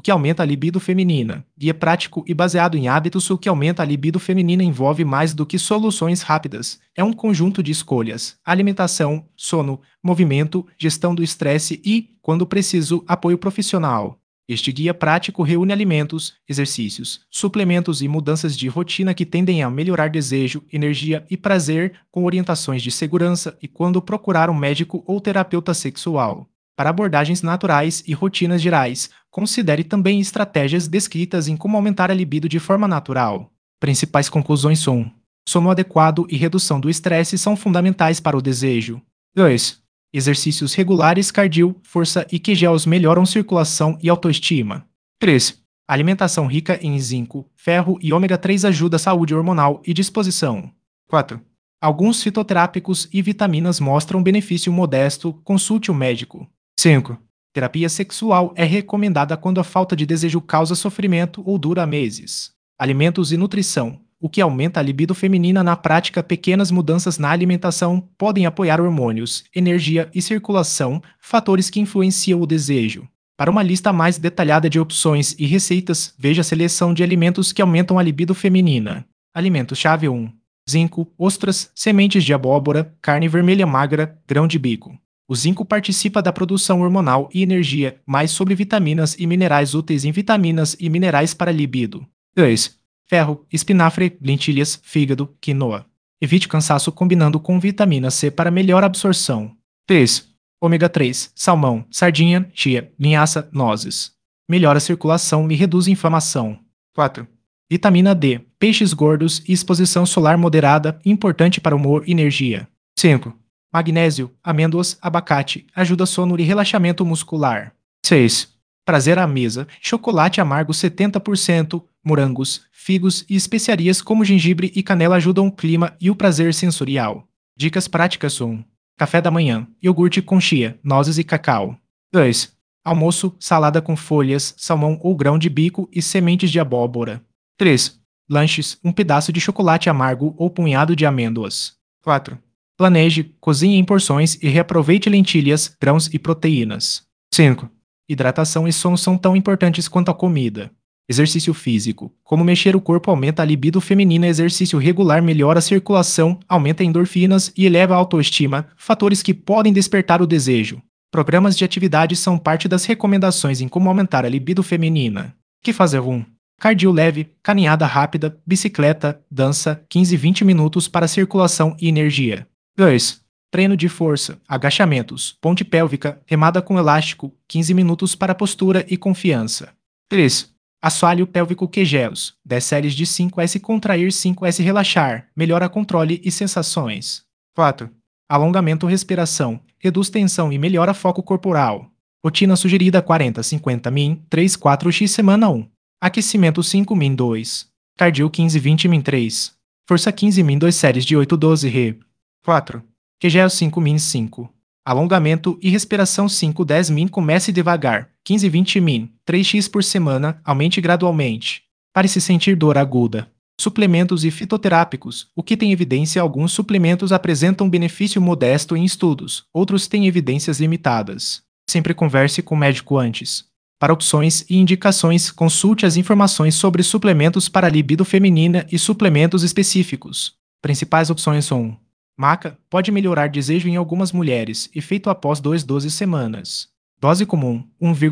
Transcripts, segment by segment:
que aumenta a libido feminina. Guia prático e baseado em hábitos. O que aumenta a libido feminina envolve mais do que soluções rápidas. É um conjunto de escolhas: alimentação, sono, movimento, gestão do estresse e, quando preciso, apoio profissional. Este guia prático reúne alimentos, exercícios, suplementos e mudanças de rotina que tendem a melhorar desejo, energia e prazer, com orientações de segurança e quando procurar um médico ou terapeuta sexual. Para abordagens naturais e rotinas gerais, considere também estratégias descritas em como aumentar a libido de forma natural. Principais conclusões são: sono adequado e redução do estresse são fundamentais para o desejo. 2. Exercícios regulares, cardio, força e QGLs melhoram circulação e autoestima. 3. Alimentação rica em zinco, ferro e ômega 3 ajuda a saúde hormonal e disposição. 4. Alguns fitoterápicos e vitaminas mostram benefício modesto, consulte o médico. 5. Terapia sexual é recomendada quando a falta de desejo causa sofrimento ou dura meses. Alimentos e nutrição. O que aumenta a libido feminina na prática. Pequenas mudanças na alimentação podem apoiar hormônios, energia e circulação, fatores que influenciam o desejo. Para uma lista mais detalhada de opções e receitas, veja a seleção de alimentos que aumentam a libido feminina. Alimentos-chave 1. Zinco, ostras, sementes de abóbora, carne vermelha magra, grão de bico. O zinco participa da produção hormonal e energia. Mais sobre vitaminas e minerais úteis em vitaminas e minerais para libido. 2. Ferro, espinafre, lentilhas, fígado, quinoa. Evite cansaço combinando com vitamina C para melhor absorção. 3. Ômega 3, salmão, sardinha, chia, linhaça, nozes. Melhora a circulação e reduz a inflamação. 4. Vitamina D, peixes gordos e exposição solar moderada, importante para humor e energia. 5. Magnésio, amêndoas, abacate, ajuda sono e relaxamento muscular. 6. Prazer à mesa, chocolate amargo 70%, morangos, figos e especiarias como gengibre e canela ajudam o clima e o prazer sensorial. Dicas práticas 1. Café da manhã, iogurte com chia, nozes e cacau. 2. Almoço, salada com folhas, salmão ou grão de bico e sementes de abóbora. 3. Lanches, um pedaço de chocolate amargo ou punhado de amêndoas. 4. Planeje, cozinhe em porções e reaproveite lentilhas, grãos e proteínas. 5. Hidratação e sono são tão importantes quanto a comida. Exercício físico. Como mexer o corpo aumenta a libido feminina. Exercício regular melhora a circulação, aumenta endorfinas e eleva a autoestima, fatores que podem despertar o desejo. Programas de atividade são parte das recomendações em como aumentar a libido feminina. Que fazer 1. Cardio leve, caminhada rápida, bicicleta, dança, 15-20 minutos para circulação e energia. 2. Treino de força, agachamentos, ponte pélvica, remada com elástico, 15 minutos para postura e confiança. 3. Assoalho pélvico QGLs, 10 séries de 5S contrair 5S relaxar, melhora controle e sensações. 4. Alongamento respiração, reduz tensão e melhora foco corporal. Rotina sugerida 40-50 min, 3-4x semana 1. Aquecimento 5 min 2. Cardio 15-20 min 3. Força 15 min 2 séries de 8-12 re. 4. QGL 5 min 5. Alongamento e respiração 5-10 min. Comece devagar, 15-20 min, 3x por semana, aumente gradualmente. Pare se sentir dor aguda. Suplementos e fitoterápicos. O que tem evidência? Alguns suplementos apresentam benefício modesto em estudos, outros têm evidências limitadas. Sempre converse com o médico antes. Para opções e indicações, consulte as informações sobre suplementos para libido feminina e suplementos específicos. Principais opções são: maca, pode melhorar desejo em algumas mulheres, efeito após 12 semanas. Dose comum,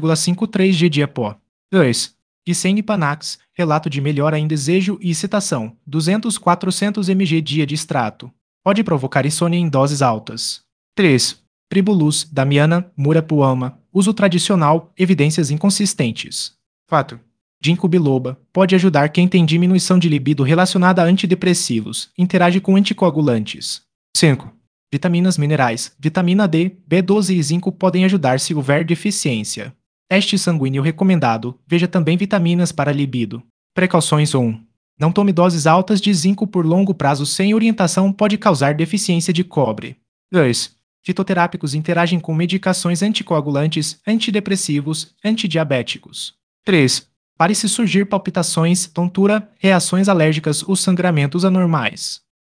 1,53 g dia pó. 2. Ginseng Panax, relato de melhora em desejo e excitação, 200-400 mg dia de extrato. Pode provocar insônia em doses altas. 3. Tribulus, Damiana, Murapuama, uso tradicional, evidências inconsistentes. 4. Ginkgo biloba, pode ajudar quem tem diminuição de libido relacionada a antidepressivos, interage com anticoagulantes. 5. Vitaminas minerais, vitamina D, B12 e zinco podem ajudar se houver deficiência. Teste sanguíneo recomendado, veja também vitaminas para libido. Precauções 1. Não tome doses altas de zinco por longo prazo sem orientação, pode causar deficiência de cobre. 2. Fitoterápicos interagem com medicações anticoagulantes, antidepressivos, antidiabéticos. 3. Pare se surgir palpitações, tontura, reações alérgicas ou sangramentos anormais.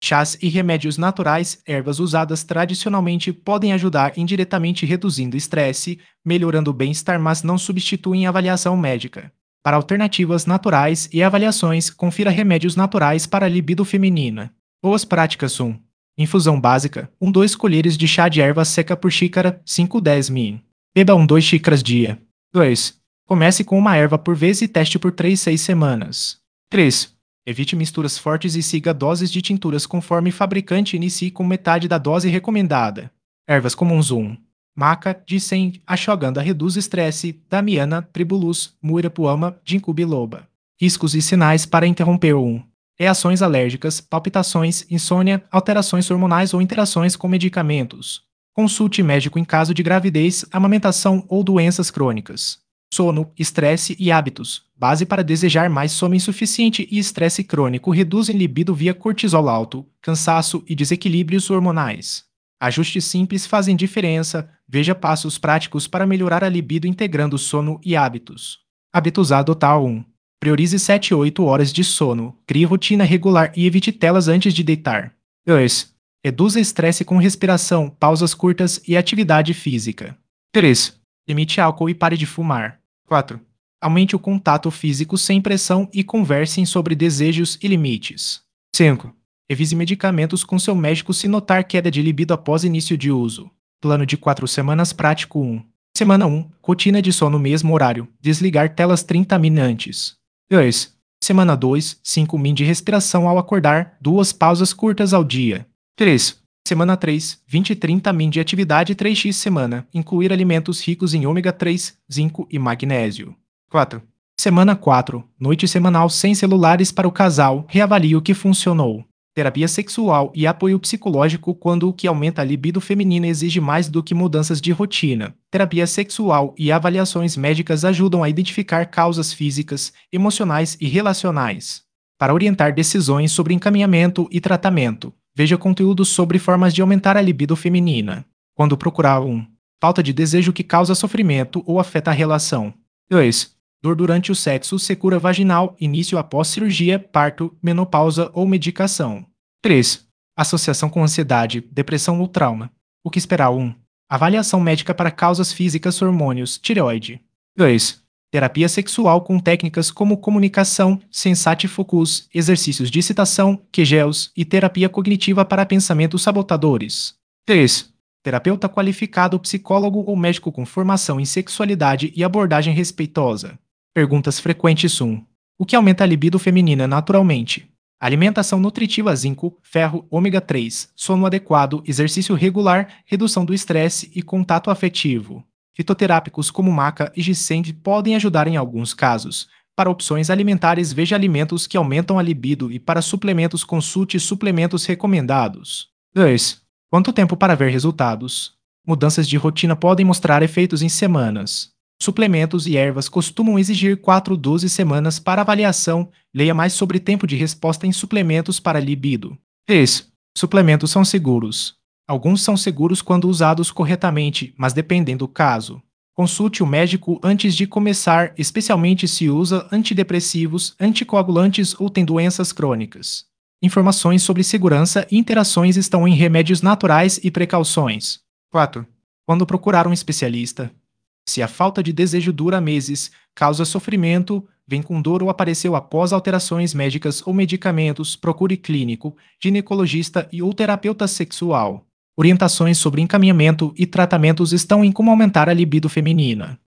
Chás e remédios naturais, ervas usadas tradicionalmente, podem ajudar indiretamente reduzindo estresse, melhorando o bem-estar, mas não substituem avaliação médica. Para alternativas naturais e avaliações, confira remédios naturais para a libido feminina. Boas práticas 1. Infusão básica: 2 colheres de chá de erva seca por xícara, 5-10 min. Beba 2 xícaras dia. 2. Comece com uma erva por vez e teste por 3-6 semanas. 3. Evite misturas fortes e siga doses de tinturas conforme fabricante, inicie com metade da dose recomendada. Ervas comuns 1. Maca, ginseng, ashwagandha reduz estresse, damiana, tribulus, muirapuama, ginkgo biloba. Riscos e sinais para interromper 1. Reações alérgicas, palpitações, insônia, alterações hormonais ou interações com medicamentos. Consulte médico em caso de gravidez, amamentação ou doenças crônicas. Sono, estresse e hábitos. Base para desejar mais: sono insuficiente e estresse crônico reduzem libido via cortisol alto, cansaço e desequilíbrios hormonais. Ajustes simples fazem diferença. Veja passos práticos para melhorar a libido integrando sono e hábitos. Hábitos a adotar 1. Priorize 7-8 horas de sono. Crie rotina regular e evite telas antes de deitar. 2. Reduza estresse com respiração, pausas curtas e atividade física. 3. Limite álcool e pare de fumar. 4. Aumente o contato físico sem pressão e conversem sobre desejos e limites. 5. Revise medicamentos com seu médico se notar queda de libido após início de uso. Plano de 4 semanas prático 1. Semana 1. Rotina de sono mesmo horário. Desligar telas 30 min antes. 2. Semana 2. 5 min de respiração ao acordar, 2 pausas curtas ao dia. 3. Semana 3. 20-30 min de atividade 3x semana. Incluir alimentos ricos em ômega 3, zinco e magnésio. 4. Semana 4. Noite semanal sem celulares para o casal. Reavalie o que funcionou. Terapia sexual e apoio psicológico quando o que aumenta a libido feminina exige mais do que mudanças de rotina. Terapia sexual e avaliações médicas ajudam a identificar causas físicas, emocionais e relacionais. Para orientar decisões sobre encaminhamento e tratamento, veja conteúdos sobre formas de aumentar a libido feminina. Quando procurar 1. Falta de desejo que causa sofrimento ou afeta a relação. 2. Dor durante o sexo, secura vaginal, início após cirurgia, parto, menopausa ou medicação. 3. Associação com ansiedade, depressão ou trauma. O que esperar 1. Avaliação médica para causas físicas, hormônios, tireoide. 2. Terapia sexual com técnicas como comunicação, sensate focus, exercícios de excitação, Kegels e terapia cognitiva para pensamentos sabotadores. 3. Terapeuta qualificado, psicólogo ou médico com formação em sexualidade e abordagem respeitosa. Perguntas frequentes 1. O que aumenta a libido feminina naturalmente? Alimentação nutritiva: zinco, ferro, ômega 3, sono adequado, exercício regular, redução do estresse e contato afetivo. Fitoterápicos como maca e ginseng podem ajudar em alguns casos. Para opções alimentares, veja alimentos que aumentam a libido e para suplementos, consulte suplementos recomendados. 2. Quanto tempo para ver resultados? Mudanças de rotina podem mostrar efeitos em semanas. Suplementos e ervas costumam exigir 4-12 semanas para avaliação. Leia mais sobre tempo de resposta em suplementos para libido. 3. Suplementos são seguros. Alguns são seguros quando usados corretamente, mas dependem do caso. Consulte o médico antes de começar, especialmente se usa antidepressivos, anticoagulantes ou tem doenças crônicas. Informações sobre segurança e interações estão em Remédios Naturais e Precauções. 4. Quando procurar um especialista. Se a falta de desejo dura meses, causa sofrimento, vem com dor ou apareceu após alterações médicas ou medicamentos, procure clínico, ginecologista ou terapeuta sexual. Orientações sobre encaminhamento e tratamentos estão em Como Aumentar a Libido Feminina.